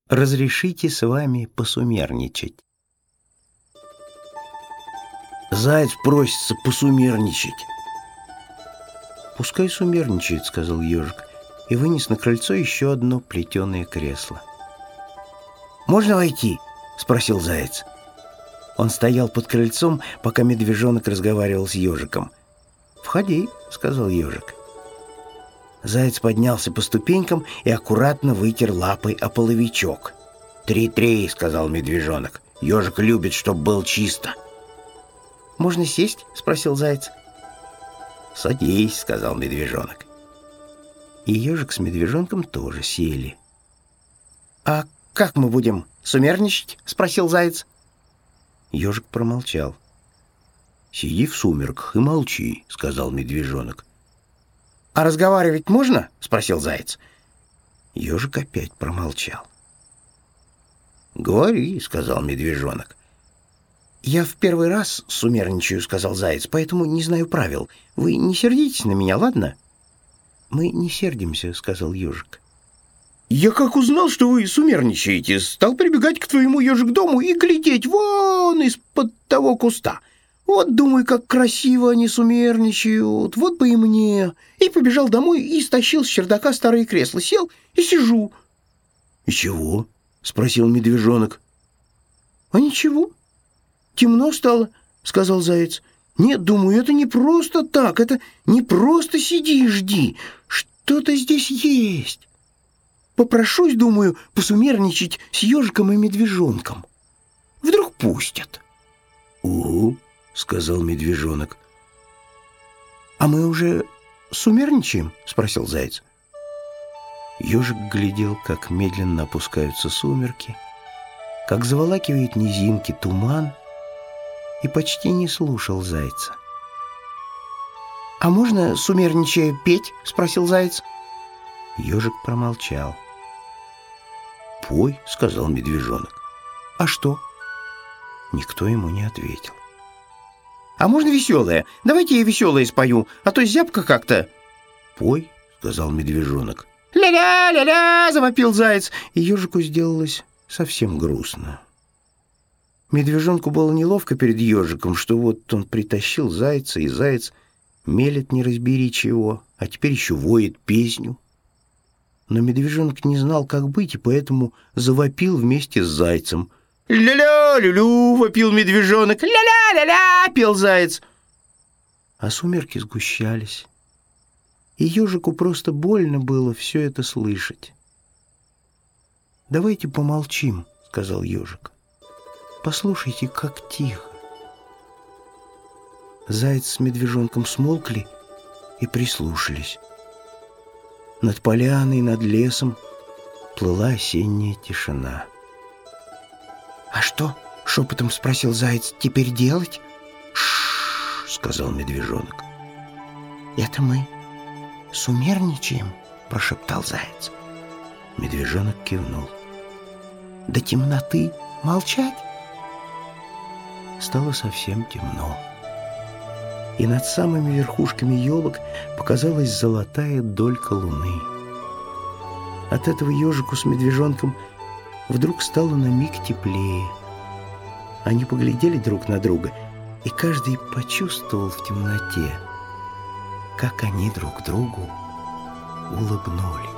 Разрешите с вами посумерничать. Заяц просится посумерничать. Пускай сумерничает, сказал ежик, и вынес на крыльцо еще одно плетеное кресло. «Можно войти?» — спросил заяц. Он стоял под крыльцом, пока медвежонок разговаривал с ежиком. «Входи», — сказал ежик. Заяц поднялся по ступенькам и аккуратно вытер лапой о половичок. «Три-три», — сказал медвежонок. «Ежик любит, чтоб было чисто». «Можно сесть?» — спросил заяц. «Садись», — сказал медвежонок. И ежик с медвежонком тоже сели. «А как мы будем сумерничать?» — спросил заяц. Ежик промолчал. «Сиди в сумерках и молчи», — сказал медвежонок. «А разговаривать можно?» — спросил заяц. Ежик опять промолчал. «Говори», — сказал медвежонок. «Я в первый раз сумерничаю», — сказал заяц, «поэтому не знаю правил. Вы не сердитесь на меня, ладно?» «Мы не сердимся», — сказал ежик. «Я как узнал, что вы сумерничаете, стал прибегать к твоему ежик-дому и глядеть вон из-под того куста. Вот, думаю, как красиво они сумерничают, вот бы и мне». И побежал домой и стащил с чердака старое кресло, сел и сижу. «И чего?» — спросил медвежонок. «А ничего. Темно стало», — сказал заяц. «Нет, думаю, это не просто так, это не просто сиди и жди. Что-то здесь есть. Попрошусь, думаю, посумерничать с ежиком и медвежонком. Вдруг пустят». «Угу», — сказал медвежонок. «А мы уже сумерничаем?» — спросил заяц. Ежик глядел, как медленно опускаются сумерки, как заволакивает низинки туман, и почти не слушал зайца. «А можно, сумерничая, петь?» — спросил заяц. Ежик промолчал. «Пой», — сказал медвежонок. «А что?» Никто ему не ответил. «А можно веселое? Давайте я веселое спою, а то зябко как-то». «Пой», — сказал медвежонок. «Ля-ля, ля-ля!» — завопил заяц, и ежику сделалось совсем грустно. Медвежонку было неловко перед ежиком, что вот он притащил зайца, и заяц мелет не разбери чего, а теперь еще воет песню. Но медвежонок не знал, как быть, и поэтому завопил вместе с зайцем. «Ля-ля, лю-лю!» — вопил медвежонок. «Ля-ля, ля-ля!» — пел заяц. А сумерки сгущались, и ежику просто больно было все это слышать. «Давайте помолчим», — сказал ежик. «Послушайте, как тихо». Заяц с медвежонком смолкли и прислушались. Над поляной, над лесом плыла осенняя тишина. «А что?» — шепотом спросил заяц. «Теперь делать?» «Ш-ш-ш», — сказал медвежонок. «Это мы сумерничаем?» — прошептал заяц. Медвежонок кивнул. «До темноты молчать?» Стало совсем темно, и над самыми верхушками елок показалась золотая долька луны. От этого ежику с медвежонком вдруг стало на миг теплее. Они поглядели друг на друга, и каждый почувствовал в темноте, как они друг другу улыбнулись.